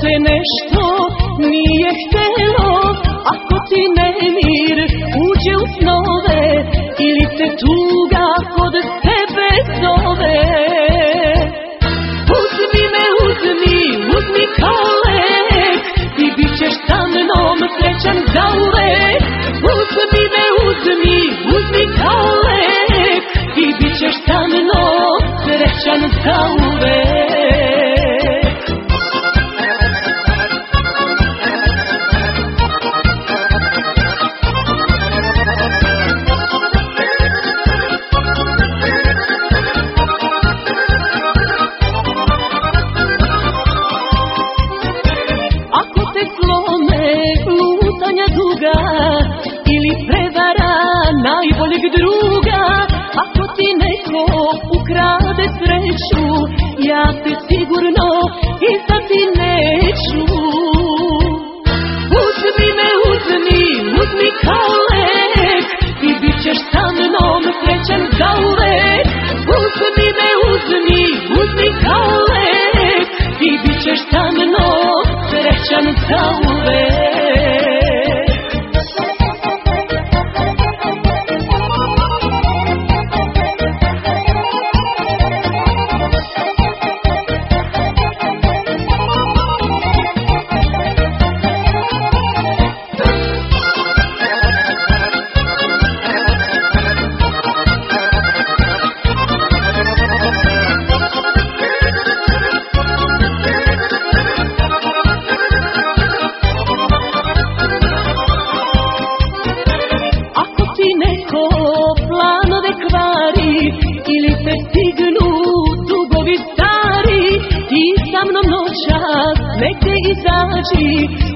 se nešto nije htjelo, ako ti nemir uđe u snove ili te tuga kod sebe zove. Uzmi me, uzmi kao lek, ti bit ćeš sa mnom srećan zauvek. Uzmi me, uzmi kao lek, ti bit ćeš sa mnom srećan zauvek. Ili prevara najboljeg druga, ako ti neko ukrade sreću, ja te sigurno izdati neću. Uzmi me, uzmi kao lek, ti bit ćeš sa mnom srećan zauvek. Uzmi me, uzmi kao lek, ti bit ćeš sa mnom srećan zauvek. Ili te stignu dugovi stari, ti sa mnom noćas negdje izađi,